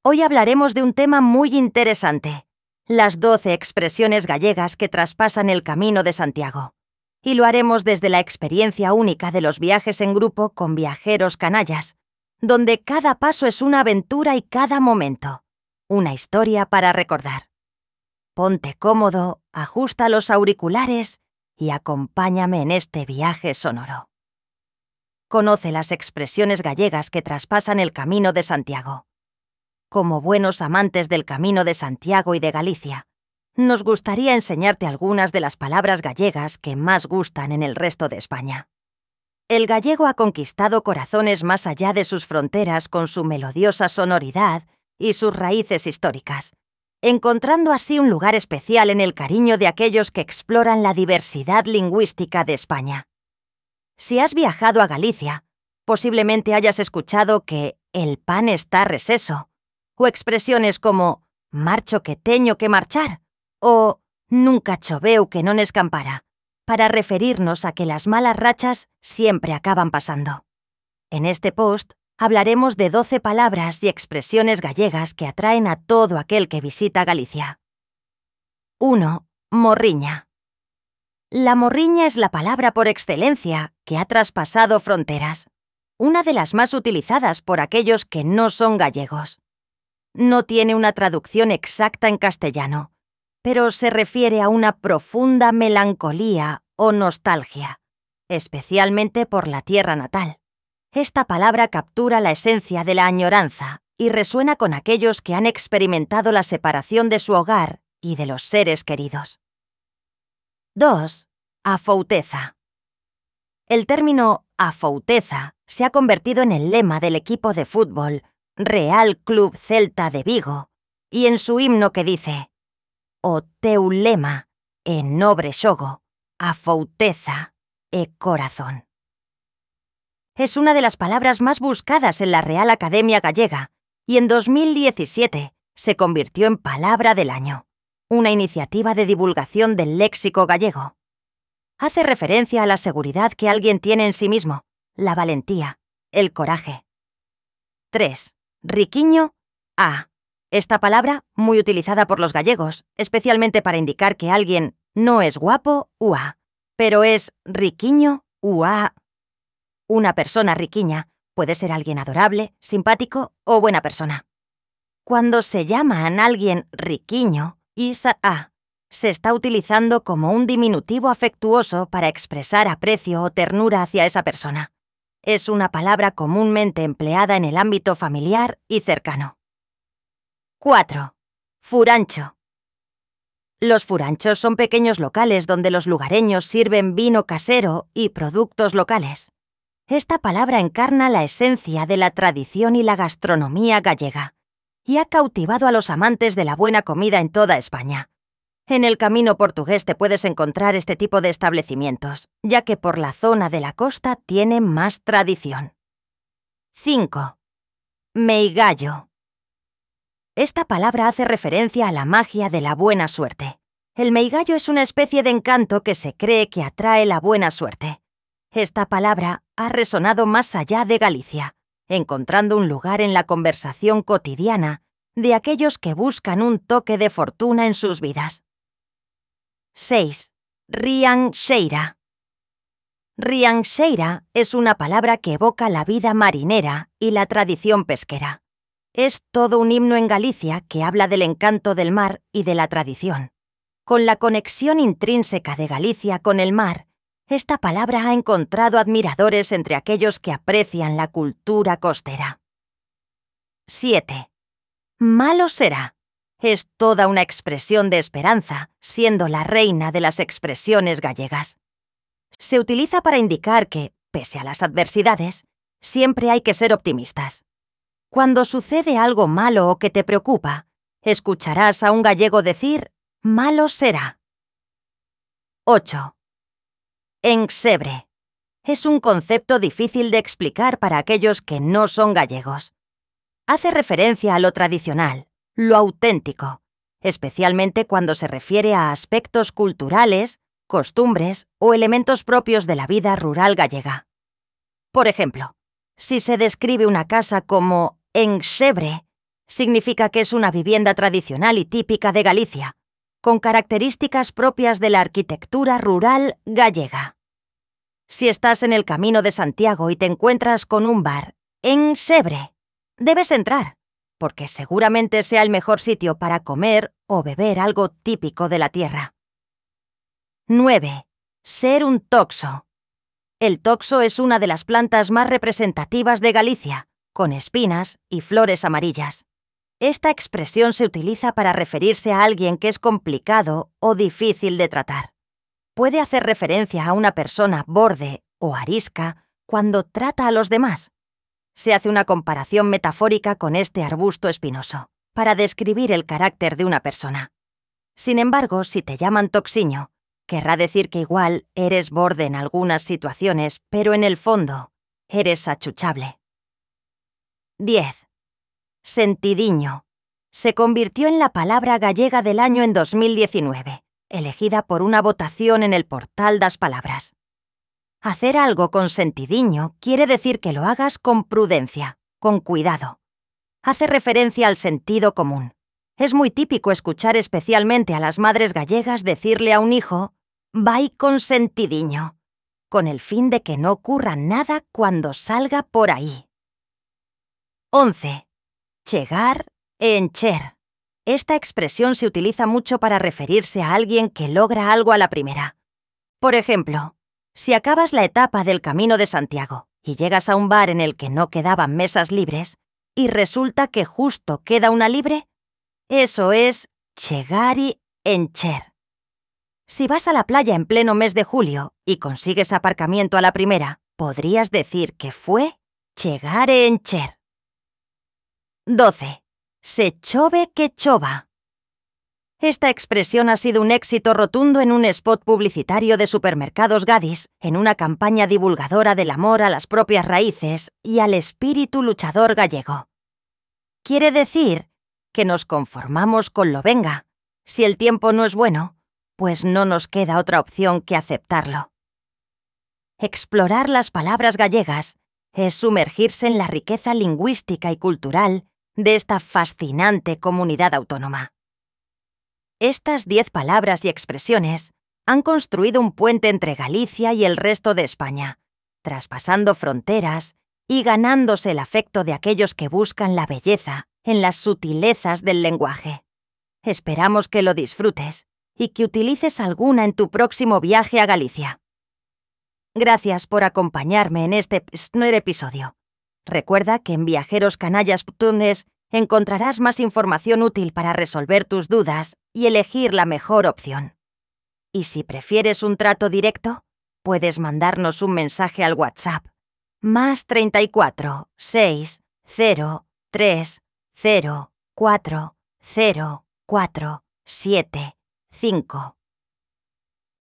Hoy hablaremos de un tema muy interesante, las 12 expresiones gallegas que traspasan el Camino de Santiago. Y lo haremos desde la experiencia única de los viajes en grupo con viajeros canallas, donde cada paso es una aventura y cada momento, una historia para recordar. Ponte cómodo, ajusta los auriculares y acompáñame en este viaje sonoro. Conoce las expresiones gallegas que traspasan el Camino de Santiago. Como buenos amantes del Camino de Santiago y de Galicia, nos gustaría enseñarte algunas de las palabras gallegas que más gustan en el resto de España. El gallego ha conquistado corazones más allá de sus fronteras con su melodiosa sonoridad y sus raíces históricas, encontrando así un lugar especial en el cariño de aquellos que exploran la diversidad lingüística de España. Si has viajado a Galicia, posiblemente hayas escuchado que el pan está reseso, o expresiones como marcho que teño que marchar, o nunca choveu que non escampara, para referirnos a que las malas rachas siempre acaban pasando. En este post hablaremos de 12 palabras y expresiones gallegas que atraen a todo aquel que visita Galicia. 1. Morriña. La morriña es la palabra por excelencia que ha traspasado fronteras, una de las más utilizadas por aquellos que no son gallegos. No tiene una traducción exacta en castellano, pero se refiere a una profunda melancolía o nostalgia, especialmente por la tierra natal. Esta palabra captura la esencia de la añoranza y resuena con aquellos que han experimentado la separación de su hogar y de los seres queridos. 2. Afouteza. El término afouteza se ha convertido en el lema del equipo de fútbol Real Club Celta de Vigo y en su himno que dice «O teu lema é nobre xogo, afouteza e corazón». Es una de las palabras más buscadas en la Real Academia Gallega y en 2017 se convirtió en Palabra del Año, una iniciativa de divulgación del léxico gallego. Hace referencia a la seguridad que alguien tiene en sí mismo, la valentía, el coraje. 3. Riquiño a. Esta palabra, muy utilizada por los gallegos, especialmente para indicar que alguien no es guapo u a, pero es riquiño u a. Una persona riquiña puede ser alguien adorable, simpático o buena persona. Cuando se llama a alguien riquiño, isa a, se está utilizando como un diminutivo afectuoso para expresar aprecio o ternura hacia esa persona. Es una palabra comúnmente empleada en el ámbito familiar y cercano. 4. Furancho. Los furanchos son pequeños locales donde los lugareños sirven vino casero y productos locales. Esta palabra encarna la esencia de la tradición y la gastronomía gallega y ha cautivado a los amantes de la buena comida en toda España. En el Camino portugués te puedes encontrar este tipo de establecimientos, ya que por la zona de la costa tiene más tradición. 5. Meigallo. Esta palabra hace referencia a la magia de la buena suerte. El meigallo es una especie de encanto que se cree que atrae la buena suerte. Esta palabra ha resonado más allá de Galicia, encontrando un lugar en la conversación cotidiana de aquellos que buscan un toque de fortuna en sus vidas. 6. Rianxeira. Rianxeira es una palabra que evoca la vida marinera y la tradición pesquera. Es todo un himno en Galicia que habla del encanto del mar y de la tradición. Con la conexión intrínseca de Galicia con el mar, esta palabra ha encontrado admiradores entre aquellos que aprecian la cultura costera. 7. Malo será. Es toda una expresión de esperanza, siendo la reina de las expresiones gallegas. Se utiliza para indicar que, pese a las adversidades, siempre hay que ser optimistas. Cuando sucede algo malo o que te preocupa, escucharás a un gallego decir «malo será». 8. Ensebre. Es un concepto difícil de explicar para aquellos que no son gallegos. Hace referencia a lo tradicional, lo auténtico, especialmente cuando se refiere a aspectos culturales, costumbres o elementos propios de la vida rural gallega. Por ejemplo, si se describe una casa como ensebre, Significa que es una vivienda tradicional y típica de Galicia, con características propias de la arquitectura rural gallega. Si estás en el Camino de Santiago y te encuentras con un bar en Sebre, debes entrar, porque seguramente sea el mejor sitio para comer o beber algo típico de la tierra. 9. Ser un toxo. El toxo es una de las plantas más representativas de Galicia, con espinas y flores amarillas. Esta expresión se utiliza para referirse a alguien que es complicado o difícil de tratar. Puede hacer referencia a una persona borde o arisca cuando trata a los demás. Se hace una comparación metafórica con este arbusto espinoso, para describir el carácter de una persona. Sin embargo, si te llaman toxiño, querrá decir que igual eres borde en algunas situaciones, pero en el fondo eres achuchable. 10. Sentidiño. Se convirtió en la palabra gallega del año en 2019, elegida por una votación en el portal das Palabras. Hacer algo con sentidiño quiere decir que lo hagas con prudencia, con cuidado. Hace referencia al sentido común. Es muy típico escuchar especialmente a las madres gallegas decirle a un hijo «vai con sentidiño», con el fin de que no ocurra nada cuando salga por ahí. 11. Chegar e encher. Esta expresión se utiliza mucho para referirse a alguien que logra algo a la primera. Por ejemplo, si acabas la etapa del Camino de Santiago y llegas a un bar en el que no quedaban mesas libres y resulta que justo queda una libre, eso es chegar y encher. Si vas a la playa en pleno mes de julio y consigues aparcamiento a la primera, podrías decir que fue chegar e encher. 12. Se chove que chova. Esta expresión ha sido un éxito rotundo en un spot publicitario de Supermercados Gadis, en una campaña divulgadora del amor a las propias raíces y al espíritu luchador gallego. Quiere decir que nos conformamos con lo venga. Si el tiempo no es bueno, pues no nos queda otra opción que aceptarlo. Explorar las palabras gallegas es sumergirse en la riqueza lingüística y cultural de esta fascinante comunidad autónoma. Estas 10 palabras y expresiones han construido un puente entre Galicia y el resto de España, traspasando fronteras y ganándose el afecto de aquellos que buscan la belleza en las sutilezas del lenguaje. Esperamos que lo disfrutes y que utilices alguna en tu próximo viaje a Galicia. Gracias por acompañarme en este primer episodio. Recuerda que en viajeroscanallas.es encontrarás más información útil para resolver tus dudas y elegir la mejor opción. Y si prefieres un trato directo, puedes mandarnos un mensaje al WhatsApp +34 6 0 3 0 4 0 4 7 5.